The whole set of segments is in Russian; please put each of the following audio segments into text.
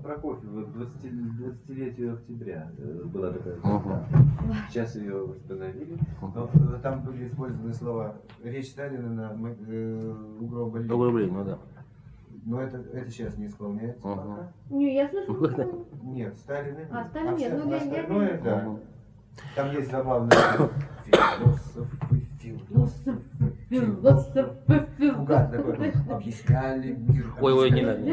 Прокофьева, 20-летию октября была такая. Сейчас ее восстановили. Но там были использованы слова «речь Сталина на угробе». Угробе, ну да. Но это сейчас не исполняется пока. Не, я слышала. Нет, Сталина нет. Сталина нет, ну остальное, да. Там есть забавный фугас такой, объясняли мир. Ой, не надо.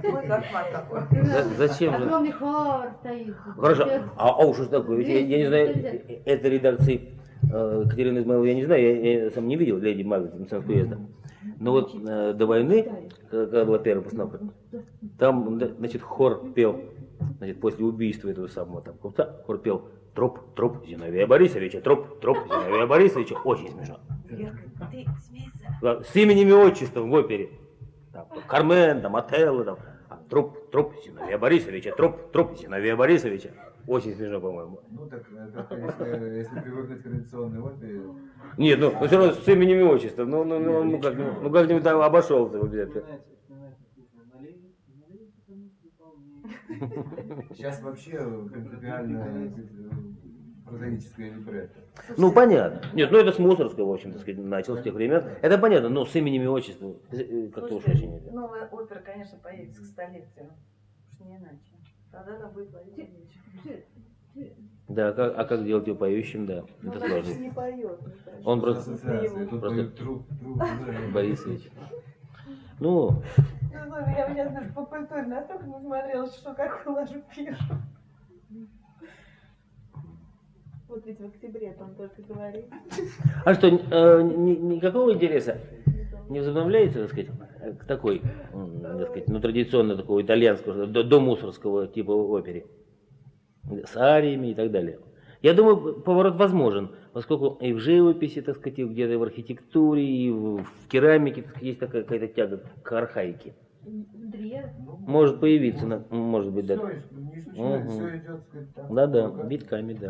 Зачем же? Огромный хор стоит. Хорошо, а уж что такое? Ведь я не знаю, этой редакции Катерины Измайловой я не знаю, я сам не видел Леди Макбет приезда. Но вот до войны, когда была первая постановка, там, значит, хор пел, значит, после убийства этого самого там купца, хор пел «Труп Зиновия Борисовича, труп Зиновия Борисовича». Очень смешно. Ты смейся. С именем и отчеством в опере. Там, Кармен, там, Отелло, там. Труп Зиновия Борисовича, труп Зиновия Борисовича. Очень смешно, по-моему. Ну так, если привыкнуть к традиционной опере... Нет, ну все равно с именем и отчеством. Ну как-нибудь там обошелся обязательно. Сейчас вообще принципиально прозаическое либретто. Ну понятно. Нет, ну это с Мусоргского, в общем, так сказать, началось с тех времен. Это понятно, но с именем и отчеством как-то уж очень нельзя. Новая опера, конечно, поедет к столице. Уж не иначе. Тогда там будет Владимир Ильич. Да, а как делать его поющим, да, это сложно. Он не поет. Он просто Борисович. Ну, я сейчас по культуре настолько насмотрелась, что как уложу пишу. Вот ведь в октябре там только говорит. А что, никакого интереса не возобновляется, так сказать, к такой, так сказать, ну, традиционно такого итальянского, до мусорского типа опере, с ариями и так далее? Я думаю, поворот возможен, поскольку и в живописи, так сказать, и где-то в архитектуре, и в керамике, так сказать, есть такая какая-то тяга к архаике. Может появиться, может быть, да. Все идет, так. Да, витками, да.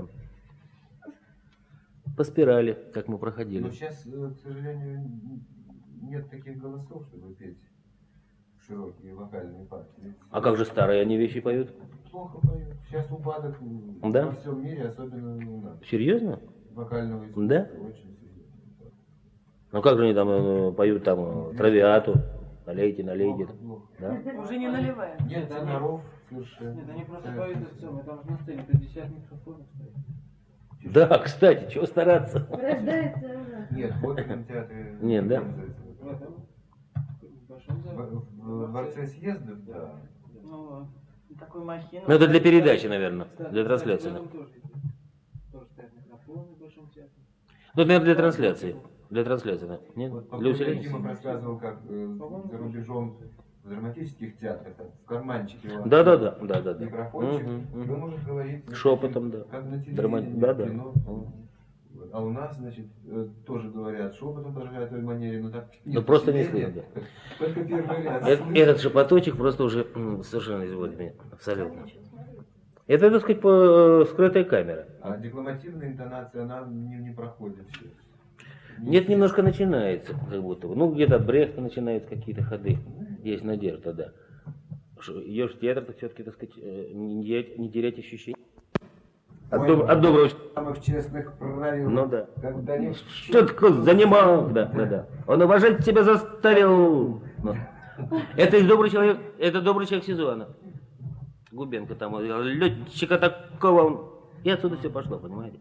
По спирали, как мы проходили. Но сейчас, к сожалению, нет таких голосов, чтобы петь широкие вокальные партии. А как же старые они вещи поют? Плохо поют. Сейчас упадок во всем мире, особенно у нас. Серьезно? Вокального искусства. Да? Очень серьезно. Ну как же они там поют там травиату, налейте. Плохо. Да? Уже не наливаем. Нет теноров совершенно. Нет, они просто поют это самое, там же на сцене 50 микрофонов стоит. Да, кстати, чего стараться? Рождается. Нет, в оперном театре. Нет, да? В этом большом зале. В дворце съездов, да. Ну, Такой махина. Ну это для передачи, наверное, для трансляции. Тоже стоят микрофоны в большом театре. Ну, это, наверное, для трансляции. Для трансляции, да? Нет? Вот Для покойный усиления? Димов рассказывал, как за рубежом в драматических театрах в карманчике у вас Да. микрофончик, вы можете говорить Шепотом, да. как на телевидении, Да. кино. Вот. А у нас, значит, тоже говорят шепотом, подражают той манере, но так Ну просто не слышно, да. Только первый ряд. Этот шепоточек просто уже совершенно изводит меня. Абсолютно. Это, так сказать, скрытая камера. А декламативная интонация, она не проходит все. Нет, немножко начинается, как будто бы. Ну, где-то от Брехта начинаются какие-то ходы. Есть надежда, да. Идешь в театр, так все-таки, так сказать, не терять ощущение. От доброго... Самых честных правил. Ну да. Когда не... Что такое занимал? Да. Он уважать тебя заставил. Ну. Это добрый человек Сезона. Губенко там, летчика такого. И отсюда все пошло, понимаете?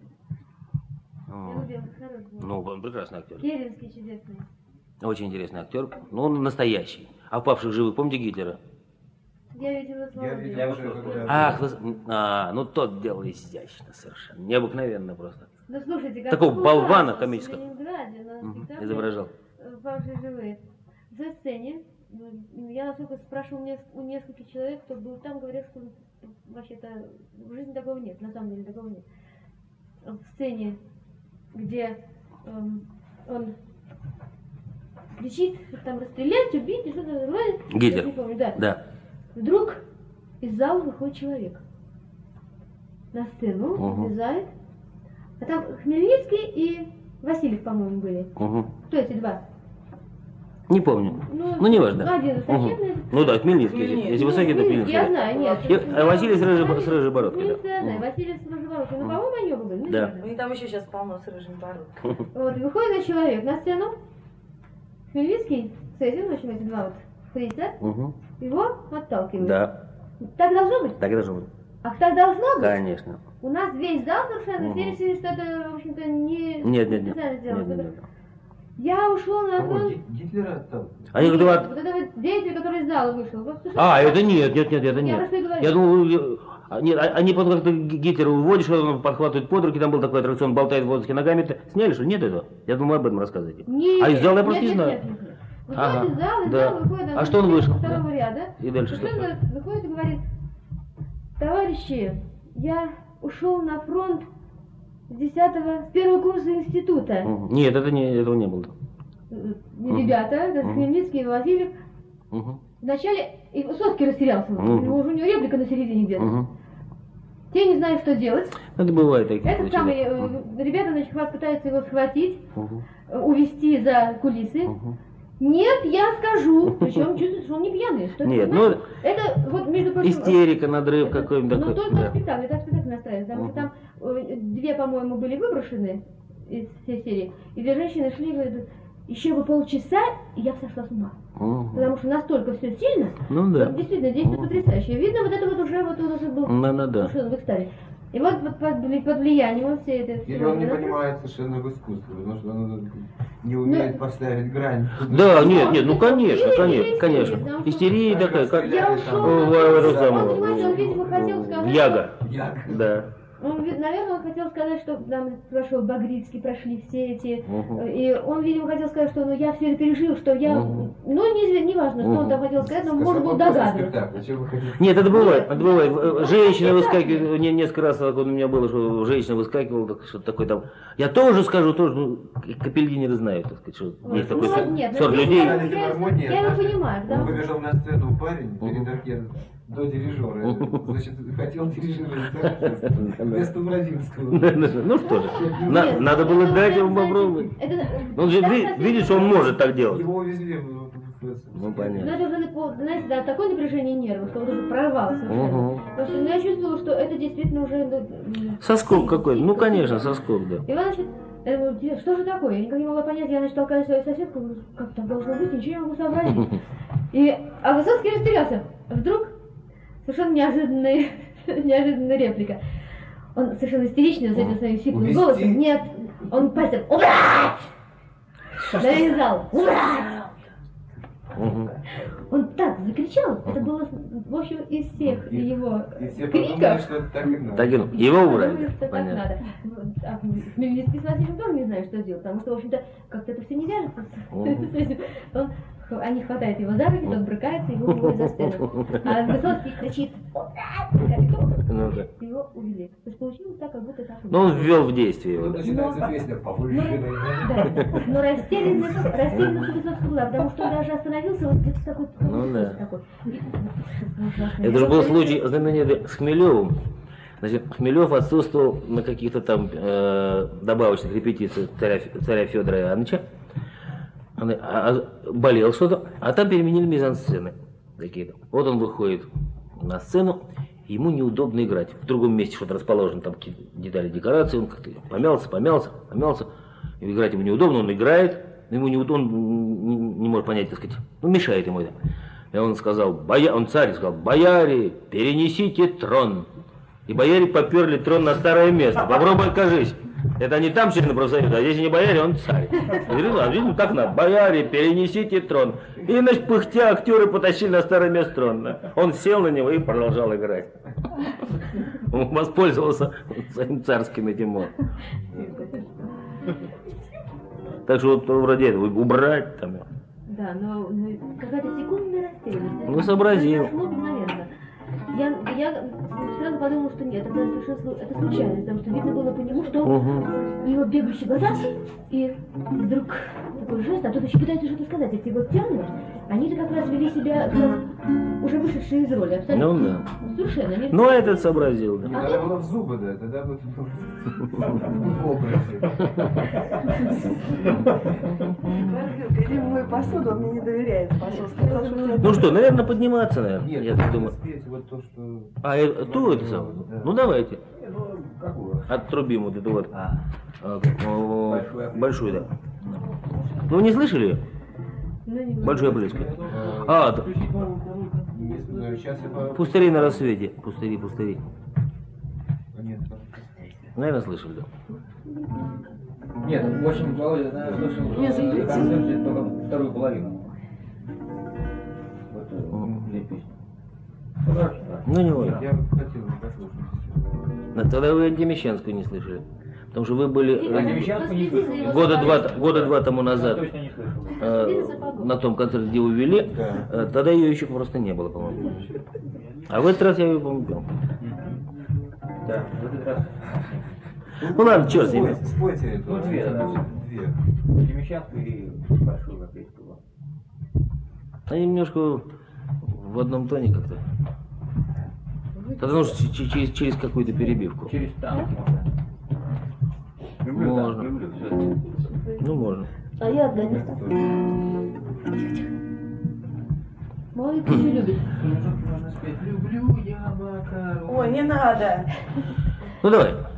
Ну, он прекрасный актер. Керенский чудесный. Очень интересный актер. Ну, он настоящий. А в «Павших живых» помните Гитлера? Я видела слова. Ах, ну тот делал изящно совершенно. Необыкновенно просто. Ну слушайте, как такого болвана в комического. Ленинграде на спектакле Изображал. «Павшие живые». В сцене, я насколько спрашивала у нескольких человек, кто был там, говорят, что вообще-то в жизни такого нет, на самом деле такого нет. В сцене, где он кричит, что там расстрелять, убить, и что-то такое. Гитлер. Не помню, да. Да. Вдруг из зала выходит человек на сцену, влезает. А там Хмельницкий и Васильев, по-моему, были. Кто эти два? Не помню. Ну, не важно. Один высоченный. Ну да, Хмельницкий. Если высокий, то Хмельницкий. Я знаю, нет. А Василий с рыжей бородкой. Хмельницкий, я знаю, Василий с рыжей бородкой. Ну, по-моему, они оба были. Да. Ну и там еще сейчас полно с рыжим бородкой. Вот, выходит этот человек на сцену. Хмельницкий с этим, в общем, эти два вот фрица, его отталкивают. Да, Так должно быть? так и должно быть. А так должно быть? Конечно. У нас весь зал совершенно все решили, что это, в общем-то, не Нет. специально сделано. Я ушел на Кого? фронт. Гитлера там? Они Вот говорят, это вот деятель, который из зала вышел. Вот, слушай, это нет, это Я нет. про что и говорю. Я думал, нет, они потом как-то Гитлера уводишь, он подхватывает под руки, там был такой аттракцион, болтает в воздухе ногами. Сняли, что нет этого? Я думаю, об этом рассказываете. Нет, А из зала я просто не нет, знаю. нет. Выходит Ага, из зала, да. выходит, А что он вышел? со второго Да. ряда. И дальше что? Совершенно выходит и говорит: товарищи, я ушел на фронт с первого курса института. Нет, этого не было. Ребята, это Хмельницкий и Васильев. Вначале и Высоцкий растерялся. У него реплика на середине где-то. Те не знают, что делать. Это бывает такие Этот случаи. самый, ребята, значит, пытаются его схватить, увести за кулисы. Нет, я скажу. Причем чувствует, что он не пьяный. Что Нет, это, это вот, между прочим... истерика, надрыв какой-нибудь Но такой. только Да. спектакль, так спектакль настраивается. Потому что там две, по-моему, были выброшены из всей серии. И две женщины шли и говорят: еще бы полчаса, и я бы сошла с ума. Потому что настолько все сильно. Ну да. Вот действительно, действие потрясающее. Видно, вот это вот уже вот он уже был Да. совершенно в экстазе. И вот под влиянием всей этой... Или он не понимает совершенно в искусстве, потому что он не умеет поставить грань. Да, нет, ну конечно. Истерия Как такая, как Я ушел. Он, понимаете, он, видимо, хотел сказать... Яга. Я. Да. Наверное, он хотел сказать, что там прошел Багрицкий, прошли все эти... И он, видимо, хотел сказать, что я все это пережил, что я... Ну, не важно, что он там хотел сказать, но можно было догадываться. Нет, это бывает. Женщина выскакивает, несколько раз вот у меня было, что женщина выскакивала, что-то такое там. Я тоже скажу, тоже, капельдинеры знают, так сказать, что есть такой сорт людей. Я его понимаю, Он да? выбежал на сцену парень перед оркестром до дирижера. Значит, хотел дирижировать вместо Бродинского. Ну что же, надо было дать ему попробовать. Он же видит, что он может так делать. Его увезли Ну понятно. Но это уже, знаете, да, такое напряжение нервов, что он уже прорвался совершенно. Потому что я чувствовала, что это действительно уже... Соскок какой-то, ну конечно, соскок, да. И он, значит, я говорю: что же такое? Я никак не могла понять, я, значит, толкаю свою соседку, говорю: как так должно быть, ничего не могу сообразить. А Высоцкий растерялся. Вдруг совершенно неожиданная реплика. Он совершенно истеричный, с этим своим сиплым голосом. Нет, он пальцем: убрать! Нарезал: убрать! Он так закричал, это было, в общем, из всех его И все подумали, криков. что так и надо. Так и ну, его убрали. Думаю, что так Понятно. надо. А Хмельницкий с Васильевым тоже не знает, что делать, потому что, в общем-то, как-то это все не вяжется с этим. Они хватают его за руки, тот брыкается, его уводят за сцену. А Высоцкий кричит: Ну да. его увели. То есть получилось так, как будто так и Ну он было. ввел в действие его. Тут Да. начинается песня повышенная. Да, но растерянность у Высоцкого была, потому что он даже остановился вот где-то такой... Ну да. такой. Это же был случай знаменитый с Хмелевым. Значит, Хмелев отсутствовал на каких-то там добавочных репетициях царя Федора Иоанновича. Болел что-то, а там переменили мизансцены какие-то. Вот он выходит на сцену, ему неудобно играть. В другом месте что-то расположено, там какие-то детали декорации, он как-то помялся. И играть ему неудобно, он играет, но ему неудобно, он не может понять, так сказать, ну мешает ему это. И он сказал, он царь сказал: бояре, перенесите трон. И бояре поперли трон на старое место. Попробуй окажись. Это не там члены профсоюза, а если не бояре, он царь. Видимо, так надо. Бояре, перенесите трон. И, значит, пыхтя актеры потащили на старое место трон. Он сел на него и продолжал играть. Он воспользовался своим царским этим. Так что вот вроде этого убрать там. Да, но какая-то секундная растерянность. Ну, сообразил. Произошло мгновенно. Я сразу подумала, что нет, это совершенно это случайность, потому что видно было по нему, что у него бегающие глаза, и вдруг такой жест, а тут еще пытается что-то сказать, эти вот тянут, Они-то как раз вели себя, как уже вышедшие из роли. Абсолютно. Ну да. Совершенно. Они- Ну, этот сообразил, да. Не, тогда было в зубы, да, тогда бы в образе. Гордилка, иди мой посуду, он мне не доверяет. Пошел, сказал, что я... Ну что, наверное, подниматься, наверное. Нет, Я так думаю. спеть вот то, что... То это самое? Да. Ну давайте. Ну, какую? Отрубим вот эту вот. Большую, да. Ну не слышали ее? Ну, не Большой близко. Сейчас я по... Пустыри на рассвете. Пустыри. Нет, Наверное, слышали, да. Нет, в общем, Володя, наверное, слышал Не запрети. в концерте только вторую половину. Вот две песни. Ну, хорошо, да. Ну не важно. я хотел бы послушать. Тогда вы Антимещанскую не слышали. Потому что вы были Антимещанскую не слышал. года два тому Я назад точно не слышал. на том концерте, где вы вели. Да. Тогда ее еще просто не было, по-моему. А в этот раз я ее, по-моему, пел. Да, в этот раз. Ну ладно, черт с ними. Спойте эту. Ну, две, да. Две. Антимещанскую и большую европейскую. Они немножко в одном тоне как-то. Тогда нужно через какую-то перебивку. Через танк можно. Люблю Можно. танк, люблю. Всё. Ну, можно. А я Афганистан. Мой ты не любит. Можно спеть. Люблю я Макару. Ой, не надо. Ну давай.